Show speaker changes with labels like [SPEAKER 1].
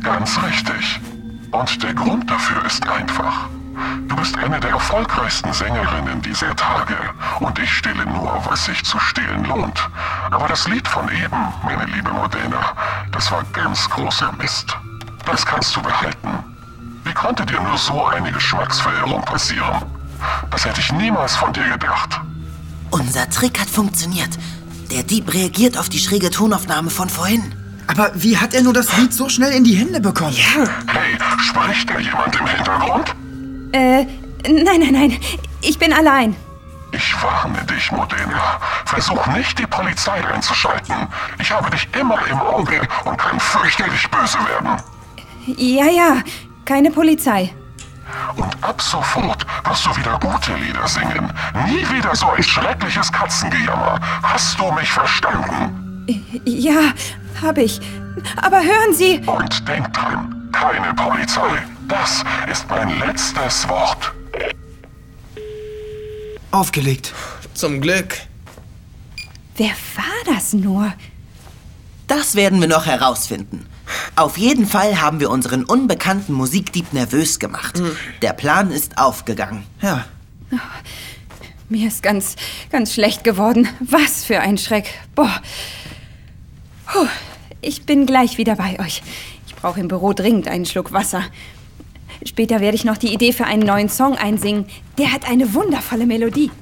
[SPEAKER 1] Ganz richtig. Und der Grund dafür ist einfach. Du bist eine der erfolgreichsten Sängerinnen dieser Tage und ich stehle nur, was sich zu stehlen lohnt. Aber das Lied von eben, meine liebe Modena, das war ganz großer Mist. Das kannst du behalten. Wie konnte dir nur so eine Geschmacksverirrung passieren? Das hätte ich niemals von dir gedacht.
[SPEAKER 2] Unser Trick hat funktioniert. Der Dieb reagiert auf die schräge Tonaufnahme von vorhin.
[SPEAKER 3] Aber wie hat er nur das Lied so schnell in die Hände bekommen?
[SPEAKER 2] Ja.
[SPEAKER 1] Hey, spricht da jemand im Hintergrund?
[SPEAKER 4] Nein. Ich bin allein.
[SPEAKER 1] Ich warne dich, Modena. Versuch nicht, die Polizei einzuschalten. Ich habe dich immer im Auge und kann fürchterlich böse werden.
[SPEAKER 4] Ja, keine Polizei.
[SPEAKER 1] Und ab sofort wirst du wieder gute Lieder singen. Nie wieder so ein schreckliches Katzengejammer. Hast du mich verstanden?
[SPEAKER 4] Ja, habe ich. Aber hören Sie...
[SPEAKER 1] Und denk dran, keine Polizei. Das ist mein letztes Wort.
[SPEAKER 3] Aufgelegt.
[SPEAKER 5] Zum Glück.
[SPEAKER 4] Wer war das nur?
[SPEAKER 2] Das werden wir noch herausfinden. Auf jeden Fall haben wir unseren unbekannten Musikdieb nervös gemacht. Der Plan ist aufgegangen.
[SPEAKER 3] Ja.
[SPEAKER 4] Mir ist ganz schlecht geworden. Was für ein Schreck. Boah. Puh. Ich bin gleich wieder bei euch. Ich brauche im Büro dringend einen Schluck Wasser. Später werde ich noch die Idee für einen neuen Song einsingen. Der hat eine wundervolle Melodie.